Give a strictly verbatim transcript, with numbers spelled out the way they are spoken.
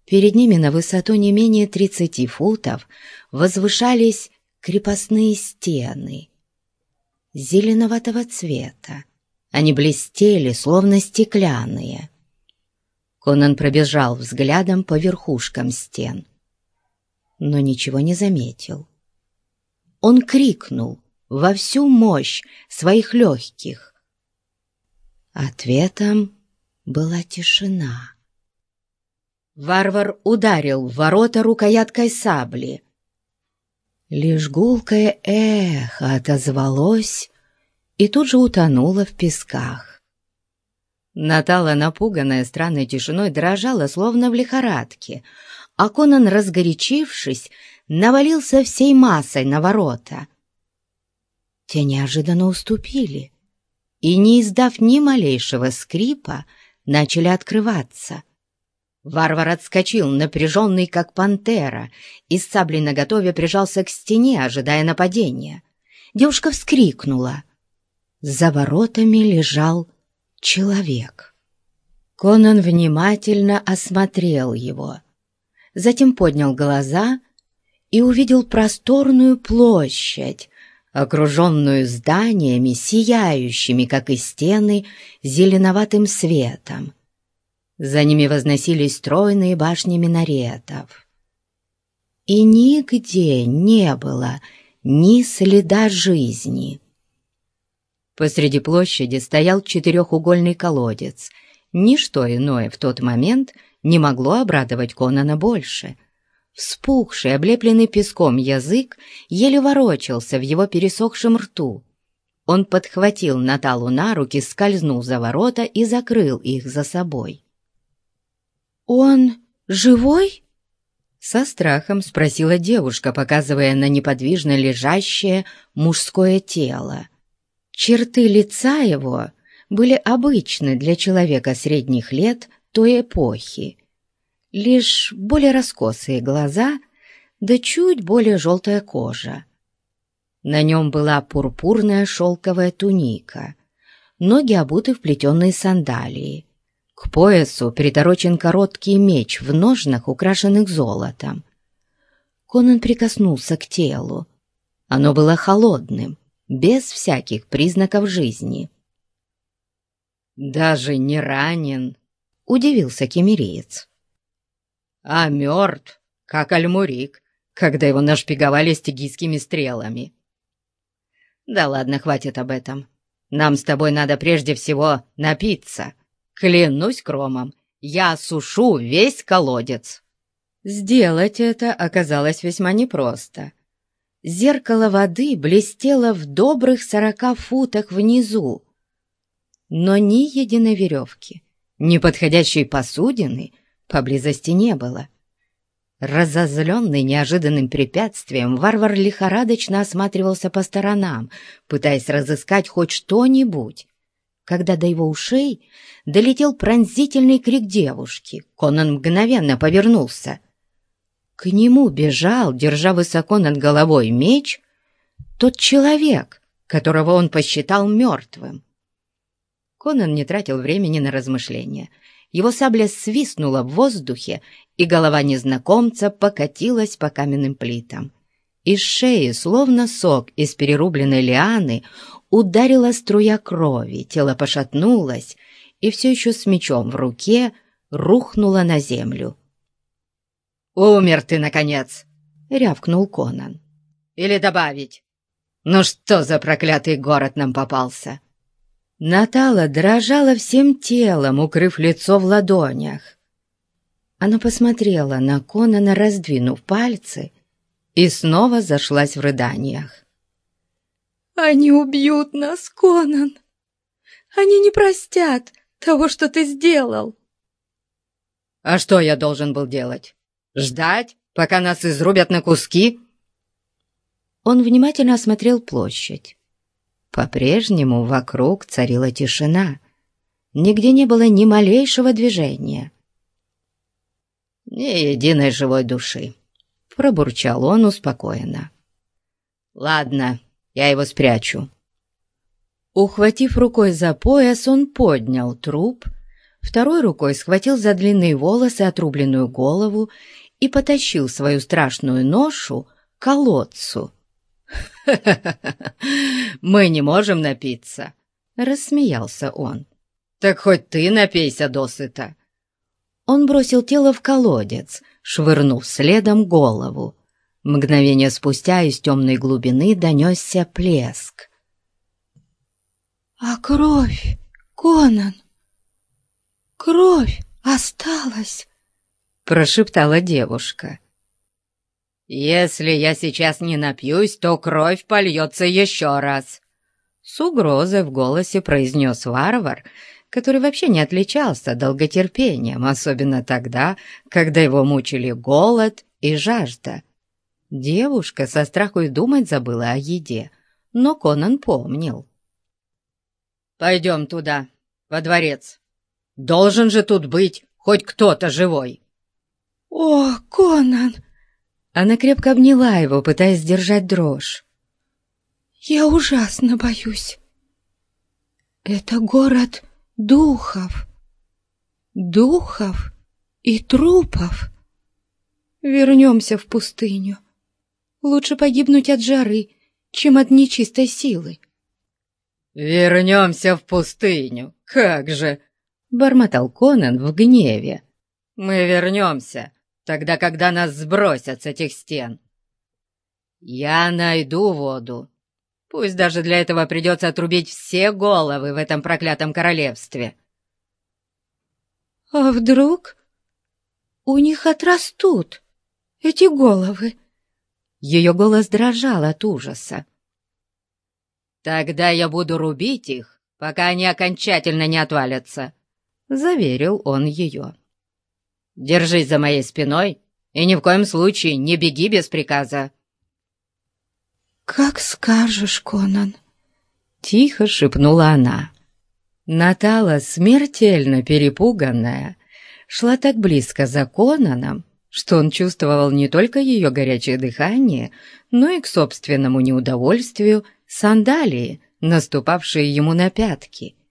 Перед ними на высоту не менее тридцати футов возвышались крепостные стены зеленоватого цвета. Они блестели, словно стеклянные. Конан пробежал взглядом по верхушкам стен, но ничего не заметил. Он крикнул во всю мощь своих легких. Ответом была тишина. Варвар ударил в ворота рукояткой сабли. Лишь гулкое эхо отозвалось и тут же утонуло в песках. Натала, напуганная странной тишиной, дрожала, словно в лихорадке, а Конан, разгорячившись, навалился всей массой на ворота. Те неожиданно уступили и, не издав ни малейшего скрипа, начали открываться. Варвар отскочил, напряженный, как пантера, и с саблей наготове прижался к стене, ожидая нападения. Девушка вскрикнула. За воротами лежал человек. Конан внимательно осмотрел его, затем поднял глаза и увидел просторную площадь, окруженную зданиями, сияющими, как и стены, зеленоватым светом. За ними возносились стройные башни минаретов. И нигде не было ни следа жизни. Посреди площади стоял четырехугольный колодец. Ничто иное в тот момент не могло обрадовать Конана больше. Вспухший, облепленный песком язык еле ворочался в его пересохшем рту. Он подхватил Наталу на руки, скользнул за ворота и закрыл их за собой. «Он живой?» — со страхом спросила девушка, показывая на неподвижно лежащее мужское тело. Черты лица его были обычны для человека средних лет той эпохи. Лишь более раскосые глаза, да чуть более желтая кожа. На нем была пурпурная шелковая туника, ноги обуты в плетеные сандалии. К поясу приторочен короткий меч в ножнах, украшенных золотом. Конан прикоснулся к телу. Оно было холодным, без всяких признаков жизни. «Даже не ранен», — удивился кемериец. «А мертв, как Альмурик, когда его нашпиговали стигийскими стрелами». «Да ладно, хватит об этом. Нам с тобой надо прежде всего напиться. Клянусь кромом, я осушу весь колодец». Сделать это оказалось весьма непросто. Зеркало воды блестело в добрых сорока футах внизу, но ни единой веревки, ни подходящей посудины поблизости не было. Разозленный неожиданным препятствием, варвар лихорадочно осматривался по сторонам, пытаясь разыскать хоть что-нибудь, когда до его ушей долетел пронзительный крик девушки. Конан мгновенно повернулся. К нему бежал, держа высоко над головой меч, тот человек, которого он посчитал мертвым. Конан не тратил времени на размышления. Его сабля свистнула в воздухе, и голова незнакомца покатилась по каменным плитам. Из шеи, словно сок из перерубленной лианы, ударила струя крови, тело пошатнулось и все еще с мечом в руке рухнуло на землю. «Умер ты, наконец!» — рявкнул Конан. «Или добавить? Ну что за проклятый город нам попался?» Натала дрожала всем телом, укрыв лицо в ладонях. Она посмотрела на Конана, раздвинув пальцы, и снова зашлась в рыданиях. «Они убьют нас, Конан! Они не простят того, что ты сделал!» «А что я должен был делать? Ждать, пока нас изрубят на куски?» Он внимательно осмотрел площадь. По-прежнему вокруг царила тишина. Нигде не было ни малейшего движения. «Ни единой живой души», — пробурчал он успокоенно. «Ладно, я его спрячу». Ухватив рукой за пояс, он поднял труп, второй рукой схватил за длинные волосы отрубленную голову и потащил свою страшную ношу к колодцу. «Ха-ха-ха! Мы не можем напиться!» — рассмеялся он. «Так хоть ты напейся досыта!» Он бросил тело в колодец, швырнув следом голову. Мгновение спустя из темной глубины донесся плеск. «А кровь, Конан, кровь осталась!» — прошептала девушка. «Если я сейчас не напьюсь, то кровь польется еще раз!» С угрозой в голосе произнес варвар, который вообще не отличался долготерпением, особенно тогда, когда его мучили голод и жажда. Девушка со страху и думать забыла о еде, но Конан помнил. «Пойдем туда, во дворец. Должен же тут быть хоть кто-то живой!» «О, Конан!» Она крепко обняла его, пытаясь сдержать дрожь. «Я ужасно боюсь. Это город духов, духов и трупов. Вернемся в пустыню. Лучше погибнуть от жары, чем от нечистой силы». «Вернемся в пустыню, как же!» — бормотал Конан в гневе. «Мы вернемся, тогда, когда нас сбросят с этих стен. Я найду воду. Пусть даже для этого придется отрубить все головы в этом проклятом королевстве». «А вдруг у них отрастут эти головы?» Ее голос дрожал от ужаса. «Тогда я буду рубить их, пока они окончательно не отвалятся», — заверил он ее. «Держись за моей спиной и ни в коем случае не беги без приказа». «Как скажешь, Конан», — тихо шепнула она. Натала, смертельно перепуганная, шла так близко за Конаном, что он чувствовал не только ее горячее дыхание, но и к собственному неудовольствию сандалии, наступавшие ему на пятки.